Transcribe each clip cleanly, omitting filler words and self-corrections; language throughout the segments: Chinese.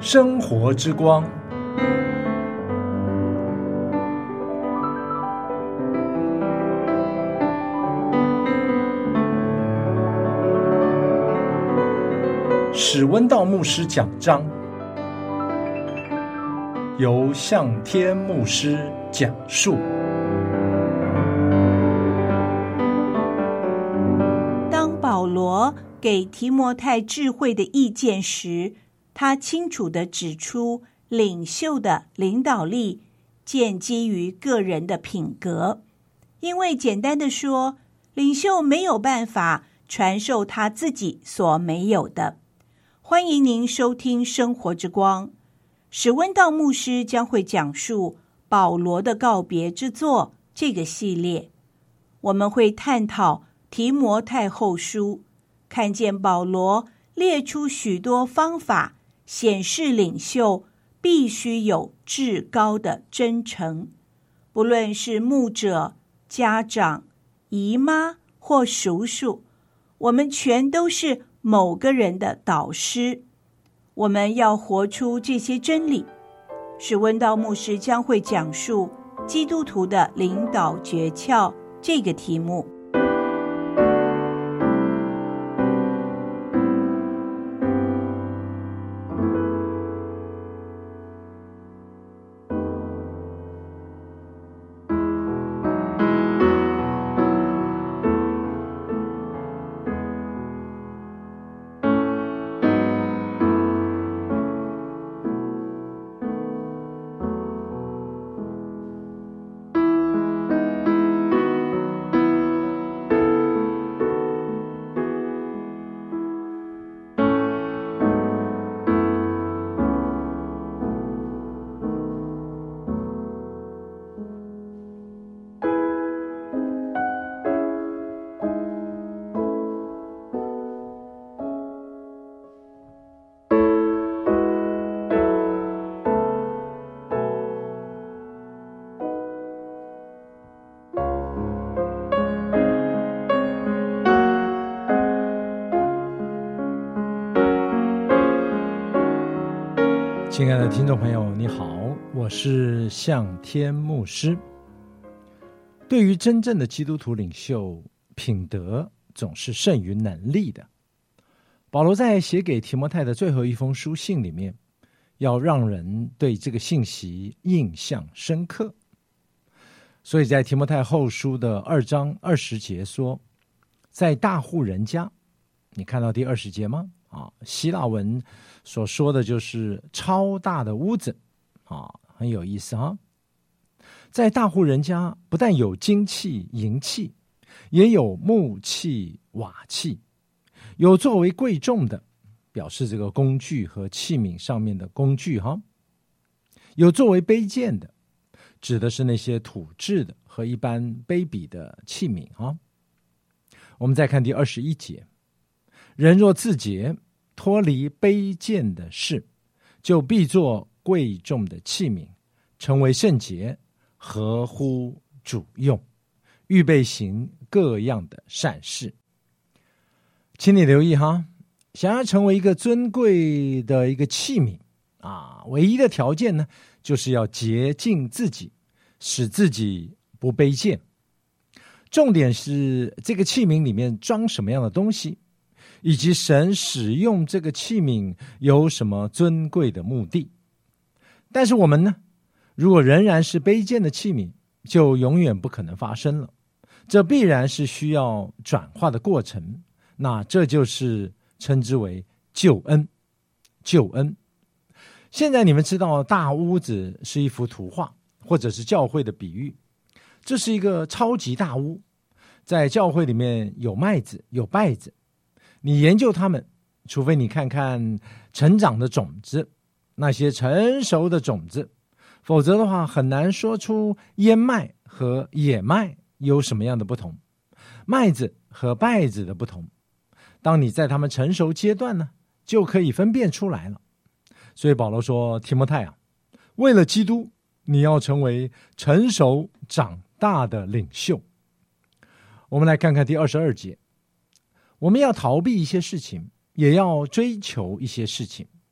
生活之光。史温道牧师讲章，由向天牧师讲述。 当保罗给提摩太智慧的意见时，他清楚地指出，领袖的领导力建基于个人的品格。因为简单的说，领袖没有办法传授他自己所没有的。欢迎您收听生活之光，史温道牧师将会讲述保罗的告别之作这个系列。我们会探讨提摩太后书，看见保罗列出许多方法，显示领袖必须有至高的真诚。不论是牧者、家长、姨妈或叔叔，我们全都是某个人的导师。我们要活出这些真理。史温道牧师将会讲述基督徒的领导诀窍这个题目。 亲爱的听众朋友，你好，我是向天牧师。对于真正的基督徒领袖，品德总是胜于能力的。保罗在写给提摩太的最后一封书信里面，要让人对这个信息印象深刻。所以在提摩太后书的2章20节说，在大户人家，你看到第20节吗？希腊文所说的就是超大的屋子，很有意思哈。在大户人家，不但有金器银器，也有木器瓦器，有作为贵重的，表示这个工具和器皿上面的工具哈；有作为卑贱的，指的是那些土制的和一般卑鄙的器皿哈。我们再看第21节，人若自洁，脱离卑贱的事，就必作贵重的器皿，成为圣洁，合乎主用，预备行各样的善事。请你留意哈，想要成为一个尊贵的一个器皿唯一的条件呢，就是要洁净自己，使自己不卑贱。重点是这个器皿里面装什么样的东西，以及神使用这个器皿有什么尊贵的目的。但是我们呢，如果仍然是卑贱的器皿，就永远不可能发生了。这必然是需要转化的过程，那这就是称之为救恩。救恩。现在你们知道大屋子是一幅图画，或者是教会的比喻。这是一个超级大屋，在教会里面有麦子有稗子，你研究它们，除非你看看成长的种子，那些成熟的种子，否则的话很难说出燕麦和野麦有什么样的不同，麦子和稗子的不同。当你在它们成熟阶段呢，就可以分辨出来了。所以保罗说，提摩太啊，为了基督，你要成为成熟长大的领袖。我们来看看第22节，我们要逃避一些事情，也要追求一些事情。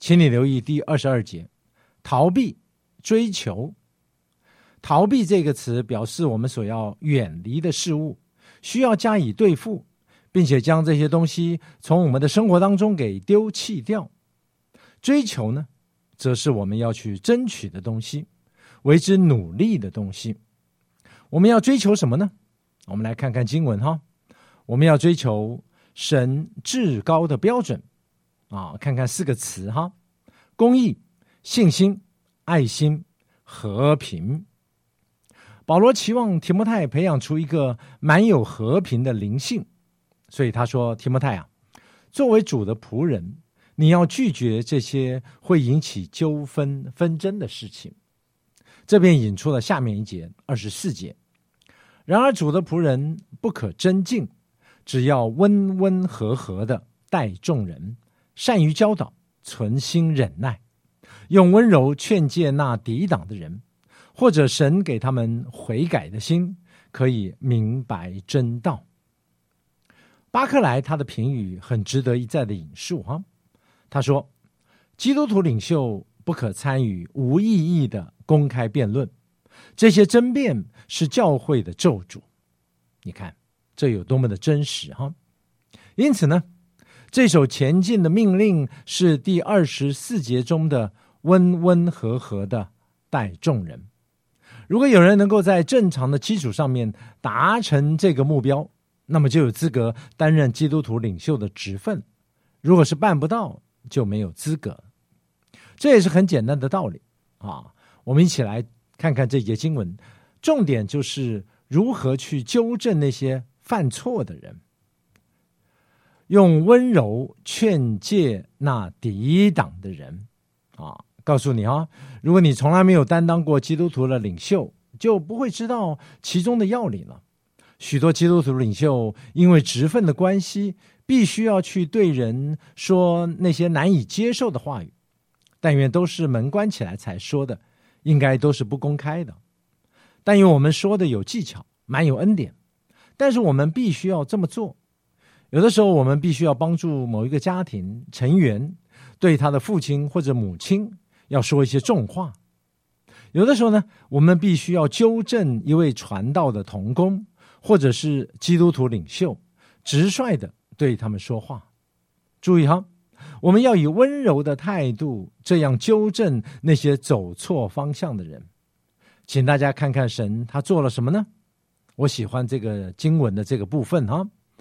请你留意第22节，逃避、追求。逃避这个词表示我们所要远离的事物，需要加以对付，并且将这些东西从我们的生活当中给丢弃掉。追求呢，则是我们要去争取的东西，为之努力的东西。我们要追求什么呢？我们来看看经文哈。我们要追求神至高的标准看看4个词哈：公义、信心、爱心、和平。保罗期望提摩太培养出一个满有和平的灵性，所以他说，提摩太啊，作为主的仆人，你要拒绝这些会引起纠纷纷争的事情。这便引出了下面一节24节，然而主的仆人不可争竞，只要温温和和的待众人，善于教导，存心忍耐，用温柔劝诫那抵挡的人，或者神给他们悔改的心，可以明白真道。巴克莱他的评语很值得一再的引述哈。他说，基督徒领袖不可参与无意义的公开辩论，这些争辩是教会的咒诅。你看这有多么的真实哈！因此呢，这首前进的命令是第24节中的温温和和的待众人。如果有人能够在正常的基础上面达成这个目标，那么就有资格担任基督徒领袖的职分。如果是办不到，就没有资格。这也是很简单的道理我们一起来看看这节经文，重点就是如何去纠正那些犯错的人，用温柔劝诫那抵挡的人告诉你如果你从来没有担当过基督徒的领袖，就不会知道其中的要领了。许多基督徒领袖因为职分的关系，必须要去对人说那些难以接受的话语，但愿都是门关起来才说的，应该都是不公开的。但愿我们说的有技巧，蛮有恩典，但是我们必须要这么做。有的时候我们必须要帮助某一个家庭成员对他的父亲或者母亲要说一些重话。有的时候呢，我们必须要纠正一位传道的同工或者是基督徒领袖，直率的对他们说话。注意我们要以温柔的态度这样纠正那些走错方向的人。请大家看看神他做了什么呢？我喜欢这个经文的这个部分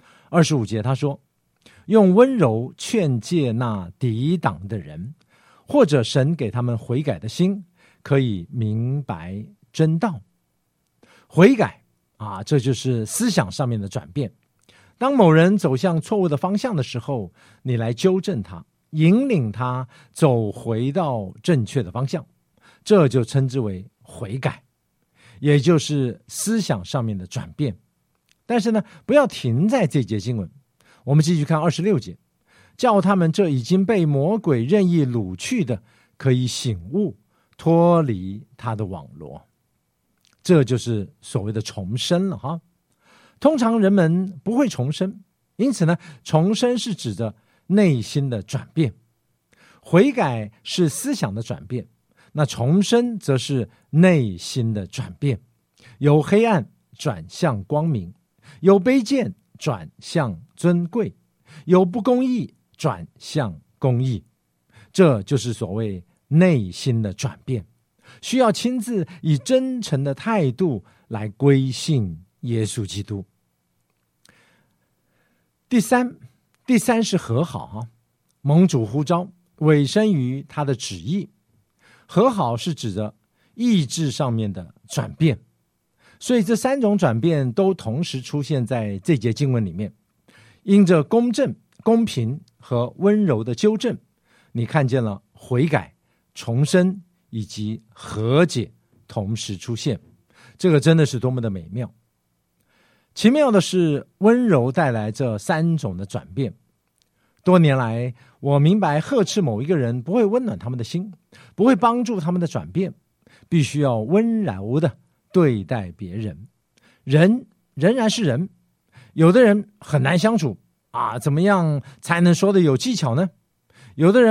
25节他说，用温柔劝诫那抵挡的人，或者神给他们悔改的心，可以明白真道。悔改这就是思想上面的转变。当某人走向错误的方向的时候，你来纠正他，引领他走回到正确的方向，这就称之为悔改，也就是思想上面的转变。但是呢，不要停在这节经文，我们继续看26节，叫他们这已经被魔鬼任意掳去的，可以醒悟，脱离他的网罗。这就是所谓的重生了通常人们不会重生，因此呢，重生是指着内心的转变，悔改是思想的转变，那重生则是内心的转变，由黑暗转向光明，由卑贱转向尊贵，由不公义转向公义。这就是所谓内心的转变，需要亲自以真诚的态度来归信耶稣基督。第三是和好蒙主呼召，委身于他的旨意。和好是指着意志上面的转变，所以这3种转变都同时出现在这节经文里面。因着公正、公平和温柔的纠正，你看见了悔改、重生以及和解同时出现，这个真的是多么的美妙。奇妙的是，温柔带来这3种的转变。多年来，我明白呵斥某一个人不会温暖他们的心，不会帮助他们的转变，必须要温柔的对待别人。人仍然是人，有的人很难相处怎么样才能说的有技巧呢？有的人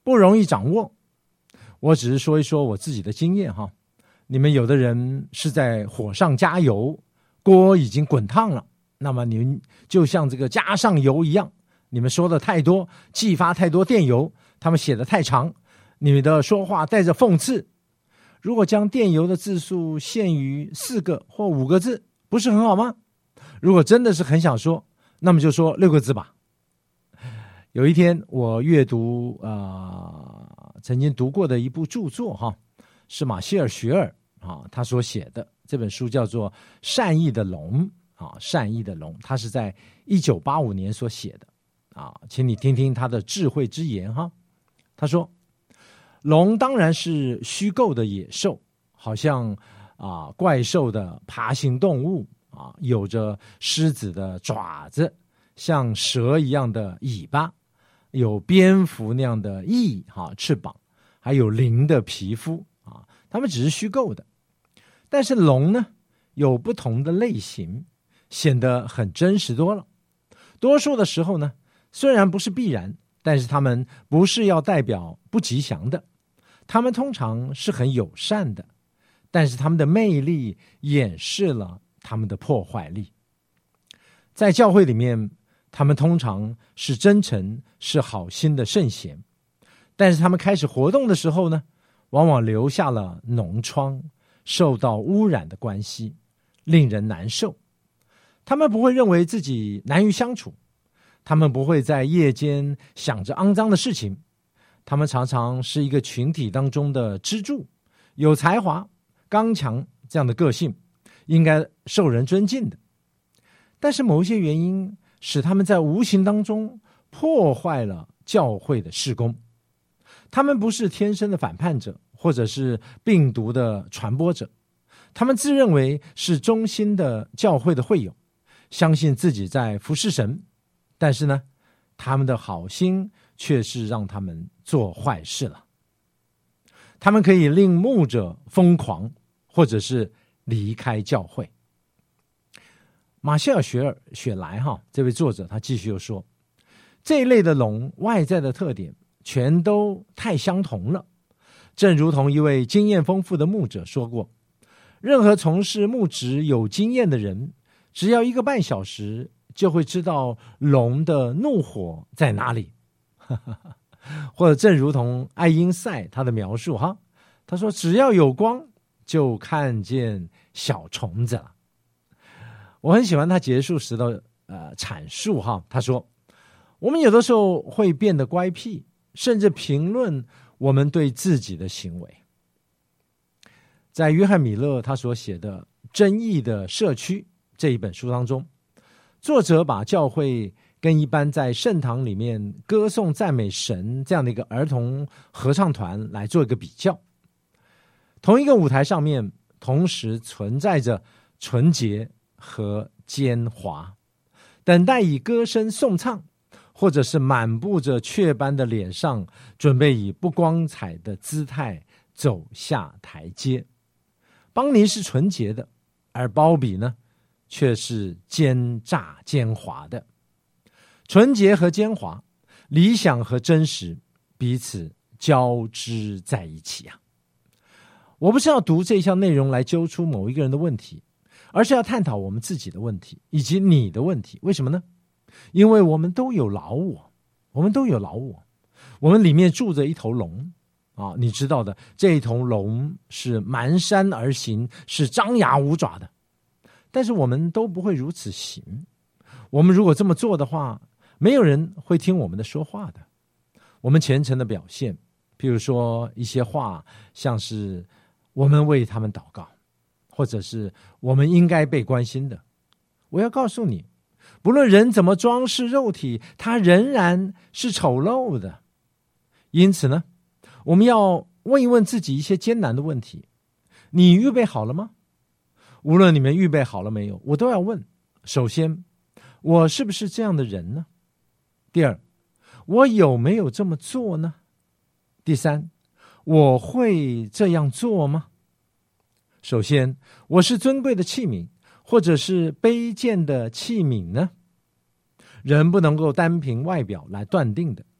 不容易掌握。我只是说一说我自己的经验哈。你们有的人是在火上加油，锅已经滚烫了，那么你们就像这个加上油一样，你们说的太多，激发太多电油，他们写的太长，你们的说话带着讽刺。如果将电邮的字数限于4个或5个字，不是很好吗？如果真的是很想说，那么就说6个字吧。有一天我阅读曾经读过的一部著作哈，是马歇尔·雪尔他所写的，这本书叫做《善意的龙》善意的龙，他是在1985年所写的请你听听他的智慧之言哈。他说，龙当然是虚构的野兽，好像怪兽的爬行动物有着狮子的爪子，像蛇一样的尾巴，有蝙蝠那样的翼翅膀，还有鳞的皮肤它们只是虚构的。但是龙呢，有不同的类型，显得很真实多了。多数的时候呢，虽然不是必然，但是它们不是要代表不吉祥的，它们通常是很友善的，但是它们的魅力掩饰了它们的破坏力。在教会里面，他们通常是真诚是好心的圣贤，但是他们开始活动的时候呢，往往留下了脓疮，受到污染的关系，令人难受。他们不会认为自己难于相处，他们不会在夜间想着肮脏的事情，他们常常是一个群体当中的支柱，有才华、刚强这样的个性，应该受人尊敬的。但是某一些原因使他们在无形当中破坏了教会的事工。他们不是天生的反叛者，或者是病毒的传播者，他们自认为是忠心的教会的会友，相信自己在服侍神，但是呢，他们的好心却是让他们做坏事了。他们可以令牧者疯狂，或者是离开教会。马歇尔·雪莱这位作者他继续又说，这一类的龙外在的特点全都太相同了，正如同一位经验丰富的牧者说过，任何从事牧职有经验的人，只要1个半小时就会知道龙的怒火在哪里。或者正如同爱因赛他的描述他说只要有光就看见小虫子了。我很喜欢他结束时的阐述他说，我们有的时候会变得乖僻，甚至评论我们对自己的行为。在约翰米勒他所写的《争议的社区》这一本书当中，作者把教会跟一般在圣堂里面歌颂赞美神这样的一个儿童合唱团来做一个比较。同一个舞台上面同时存在着纯洁和奸猾，等待以歌声颂唱，或者是满布着雀斑的脸上，准备以不光彩的姿态走下台阶。邦尼是纯洁的，而鲍比呢，却是奸诈奸猾的。纯洁和奸猾，理想和真实，彼此交织在一起我不是要读这项内容来揪出某一个人的问题，而是要探讨我们自己的问题，以及你的问题。为什么呢？因为我们都有老我，我们里面住着一头龙你知道的，这一头龙是蹒跚而行，是张牙舞爪的。但是我们都不会如此行。我们如果这么做的话，没有人会听我们的说话的。我们虔诚的表现，譬如说一些话，像是我们为他们祷告，或者是我们应该被关心的。我要告诉你，不论人怎么装饰肉体，他仍然是丑陋的。因此呢，我们要问一问自己一些艰难的问题。你预备好了吗？无论你们预备好了没有，我都要问。首先，我是不是这样的人呢？第二，我有没有这么做呢？第三，我会这样做吗？首先，我是尊贵的器皿，或者是卑贱的器皿呢？人不能够单凭外表来断定的，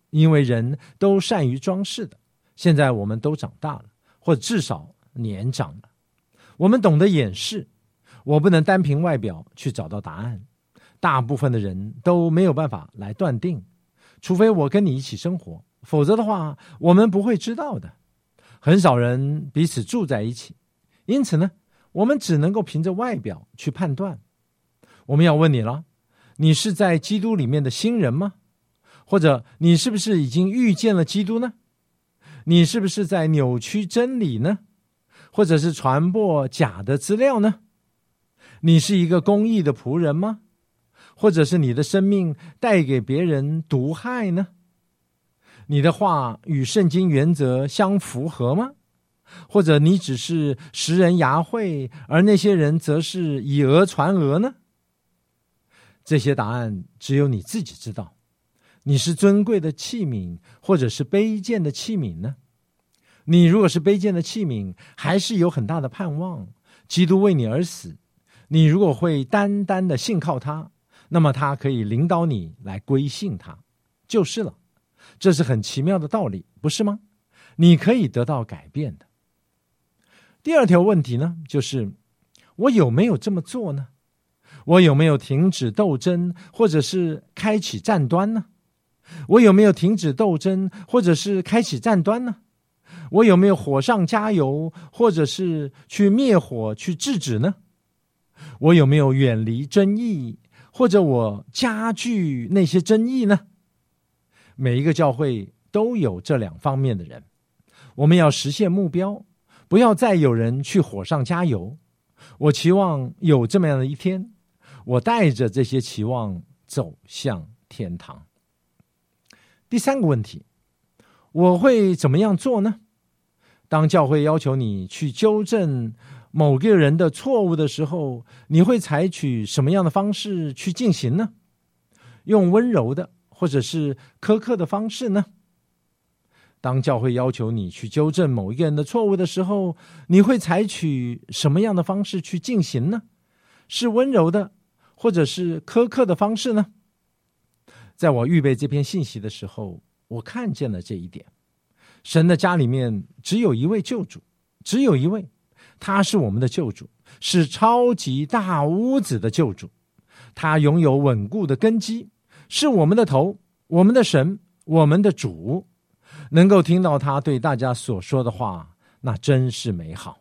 因为人都善于装饰的。现在我们都长大了，或者至少年长了，我们懂得掩饰。我不能单凭外表去找到答案，大部分的人都没有办法来断定，除非我跟你一起生活，否则的话我们不会知道的。很少人彼此住在一起，因此呢，我们只能够凭着外表去判断。我们要问你了，你是在基督里面的新人吗？或者你是不是已经遇见了基督呢？你是不是在扭曲真理呢？或者是传播假的资料呢？你是一个公义的仆人吗？或者是你的生命带给别人毒害呢？你的话与圣经原则相符合吗？或者你只是识人牙慧，而那些人则是以讹传讹呢？这些答案只有你自己知道。你是尊贵的器皿，或者是卑贱的器皿呢？你如果是卑贱的器皿，还是有很大的盼望，基督为你而死。你如果会单单的信靠他，那么他可以领导你来归信他，就是了。这是很奇妙的道理，不是吗？你可以得到改变的。第二条问题呢，就是我有没有这么做呢？我有没有停止斗争，或者是开启战端呢？我有没有停止斗争，或者是开启战端呢？我有没有火上加油，或者是去灭火去制止呢？我有没有远离争议，或者我加剧那些争议呢？每一个教会都有这两方面的人。我们要实现目标，不要再有人去火上加油。我期望有这么样的一天，我带着这些期望走向天堂。第三个问题，我会怎么样做呢？当教会要求你去纠正某个人的错误的时候，你会采取什么样的方式去进行呢？用温柔的或者是苛刻的方式呢？当教会要求你去纠正某一个人的错误的时候，你会采取什么样的方式去进行呢？是温柔的或者是苛刻的方式呢？在我预备这篇信息的时候，我看见了这一点。神的家里面只有一位救主，只有一位，他是我们的救主，是超级大屋子的救主。他拥有稳固的根基，是我们的头，我们的神，我们的主。能够听到他对大家所说的话，那真是美好。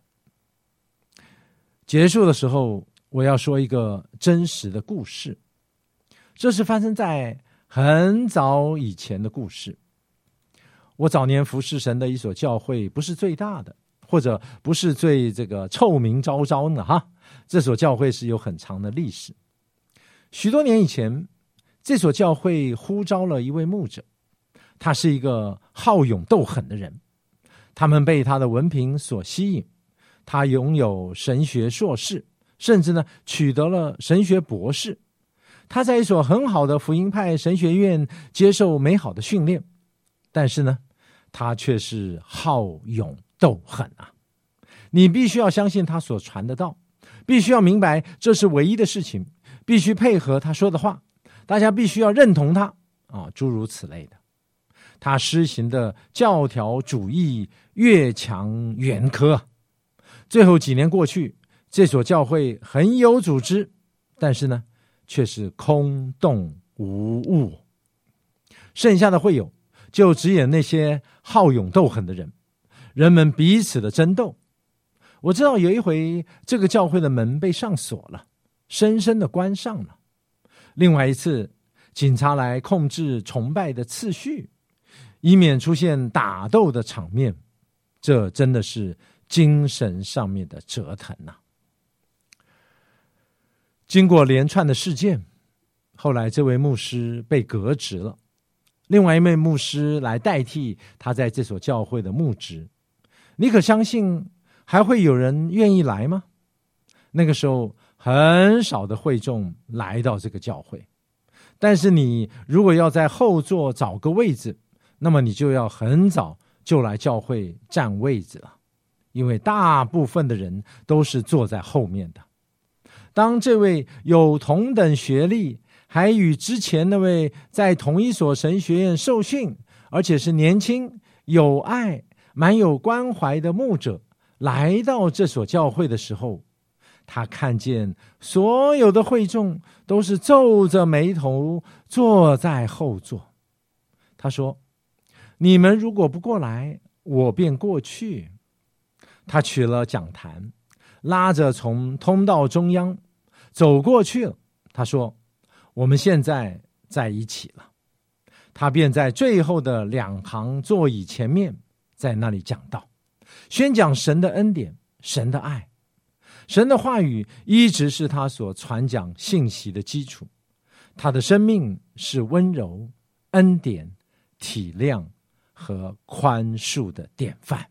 结束的时候，我要说一个真实的故事。这是发生在很早以前的故事。我早年服侍神的一所教会，不是最大的，或者不是最臭名昭昭呢哈。这所教会是有很长的历史。许多年以前，这所教会呼召了一位牧者，他是一个好勇斗狠的人。他们被他的文凭所吸引，他拥有神学硕士，甚至呢取得了神学博士。他在一所很好的福音派神学院接受美好的训练，但是呢，他却是好勇斗狠啊！你必须要相信他所传的道，必须要明白这是唯一的事情，必须配合他说的话，大家必须要认同他啊，诸如此类的。他施行的教条主义越强越苛。最后几年过去，这所教会很有组织，但是呢，却是空洞无物。剩下的会友就只有那些好勇斗狠的人，人们彼此的争斗。我知道有一回，这个教会的门被上锁了，深深的关上了。另外一次，警察来控制崇拜的次序，以免出现打斗的场面。这真的是精神上面的折腾啊！经过连串的事件，后来这位牧师被革职了，另外一位牧师来代替他在这所教会的牧职。你可相信还会有人愿意来吗？那个时候很少的会众来到这个教会，但是你如果要在后座找个位置，那么你就要很早就来教会占位置了，因为大部分的人都是坐在后面的。当这位有同等学历，还与之前那位在同一所神学院受训， 而且是年轻、有爱、满有关怀的牧者来到这所教会的时候，他看见所有的会众都是皱着眉头坐在后座。他说：你们如果不过来，我便过去。他取了讲坛，拉着从通道中央走过去了。他说：我们现在在一起了。他便在最后的2行座椅前面，在那里讲道，宣讲神的恩典，神的爱。神的话语一直是他所传讲信息的基础。他的生命是温柔、恩典、体谅和宽恕的典范。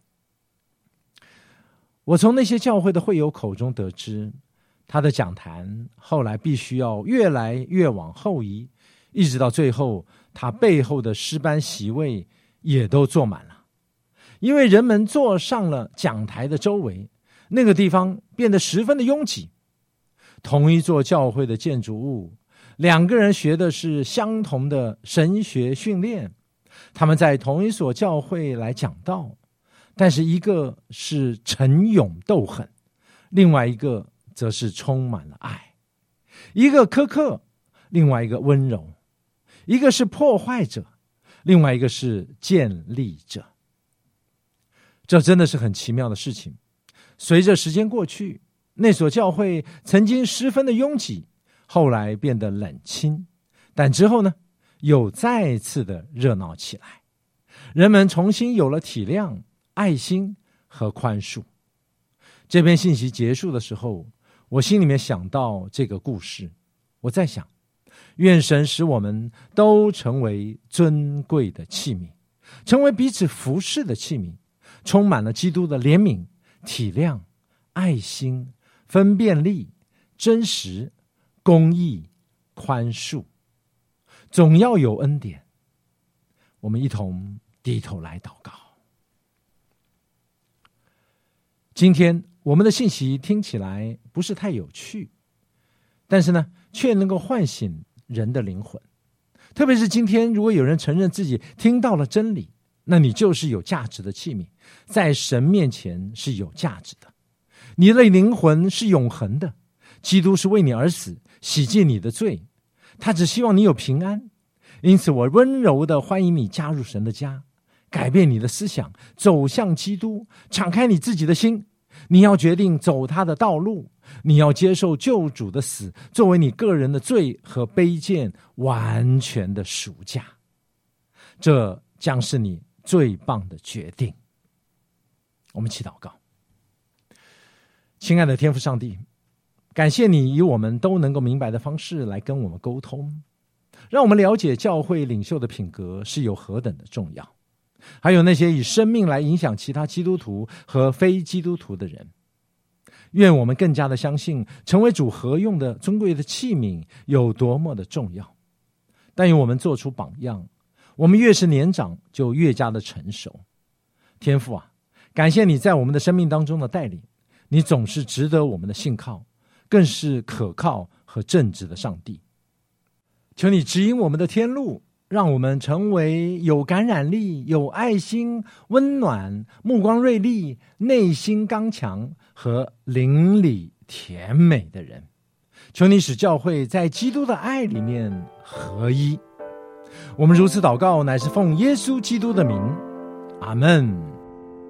我从那些教会的会友口中得知，他的讲坛后来必须要越来越往后移，一直到最后，他背后的诗班席位也都坐满了。因为人们坐上了讲台的周围，那个地方变得十分的拥挤。同一座教会的建筑物，2个人学的是相同的神学训练，他们在同一所教会来讲道，但是一个是沉勇斗狠，另外一个则是充满了爱。一个苛刻，另外一个温柔；一个是破坏者，另外一个是建立者。这真的是很奇妙的事情。随着时间过去，那所教会曾经十分的拥挤，后来变得冷清，但之后呢，又再次的热闹起来。人们重新有了体谅、爱心和宽恕。这篇信息结束的时候，我心里面想到这个故事，我在想，愿神使我们都成为尊贵的器皿，成为彼此服侍的器皿，充满了基督的怜悯、体谅、爱心、分辨力、真实、公义、宽恕，总要有恩典。我们一同低头来祷告。今天我们的信息听起来不是太有趣，但是呢，却能够唤醒人的灵魂。特别是今天，如果有人承认自己听到了真理，那你就是有价值的器皿，在神面前是有价值的。你的灵魂是永恒的，基督是为你而死，洗净你的罪，他只希望你有平安。因此我温柔地欢迎你加入神的家，改变你的思想，走向基督，敞开你自己的心。你要决定走他的道路，你要接受救主的死作为你个人的罪和卑贱完全的赎价，这将是你最棒的决定。我们祈祷告。亲爱的天父上帝，感谢你以我们都能够明白的方式来跟我们沟通，让我们了解教会领袖的品格是有何等的重要，还有那些以生命来影响其他基督徒和非基督徒的人。愿我们更加的相信成为主合用的尊贵的器皿有多么的重要，但愿我们做出榜样，我们越是年长就越加的成熟。天父啊，感谢你在我们的生命当中的带领，你总是值得我们的信靠，更是可靠和正直的上帝。求你指引我们的天路，让我们成为有感染力、有爱心、温暖、目光锐利、内心刚强和邻里甜美的人。求你使教会在基督的爱里面合一。我们如此祷告，乃是奉耶稣基督的名，阿们。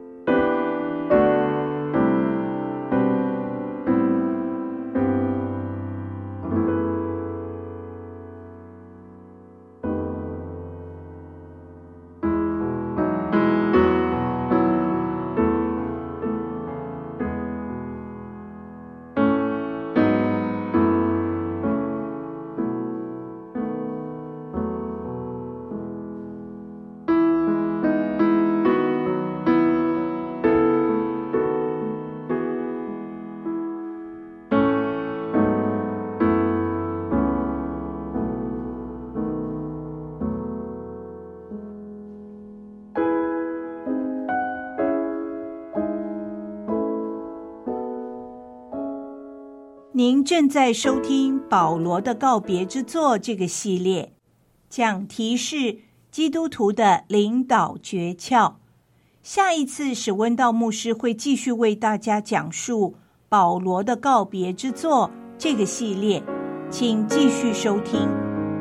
您正在收听保罗的告别之作这个系列，讲题是基督徒的领导诀窍。下一次史温道牧师会继续为大家讲述保罗的告别之作这个系列，请继续收听。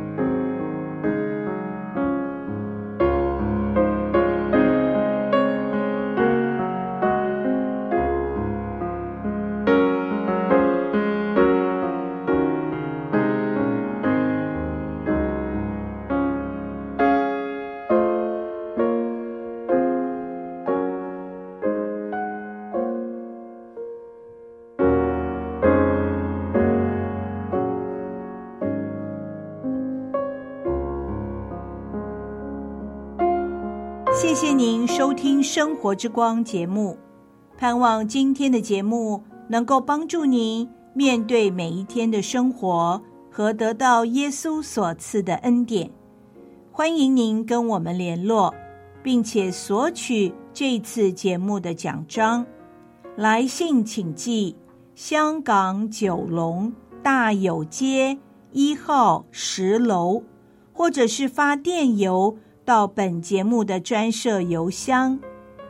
谢谢您收听生活之光节目，盼望今天的节目能够帮助您面对每一天的生活和得到耶稣所赐的恩典。欢迎您跟我们联络，并且索取这次节目的奖章。来信请寄香港九龙大有街1号10楼，或者是发电邮到本节目的专设邮箱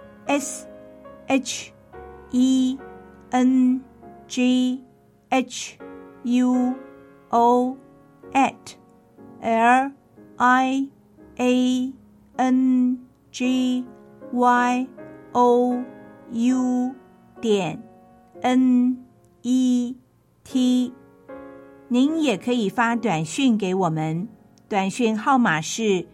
shuliangjiu.net。 您也可以发短讯给我们，短讯号码是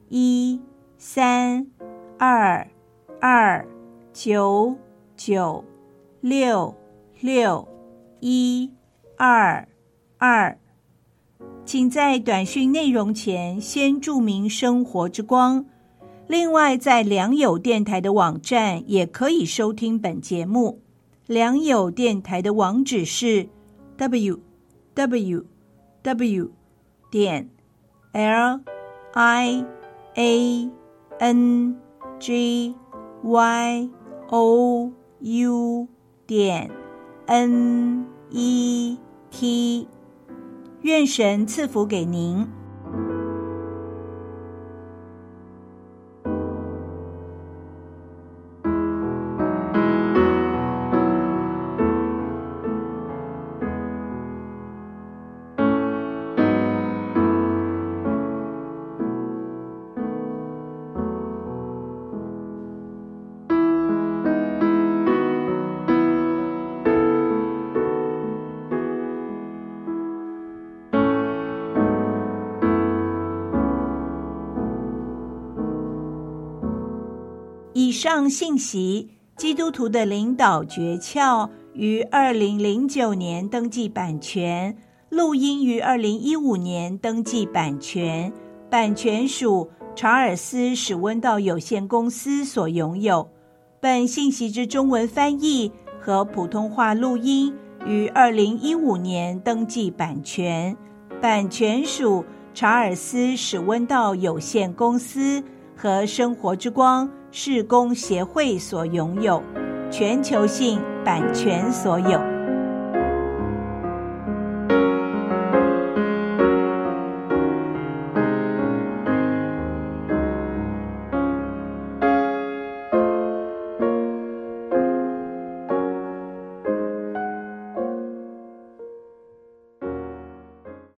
13229966122，请在短讯内容前先注明生活之光。另外，在良友电台的网站也可以收听本节目。良友电台的网址是 liangjiou.net。 愿神赐福给您。以上信息，基督徒的领导诀窍于2009年登记版权，录音于2015年登记版权，版权属查尔斯史温道有限公司所拥有。本信息之中文翻译和普通话录音于2015年登记版权，版权属查尔斯史温道有限公司和生活之光事工协会所拥有，全球性版权所有。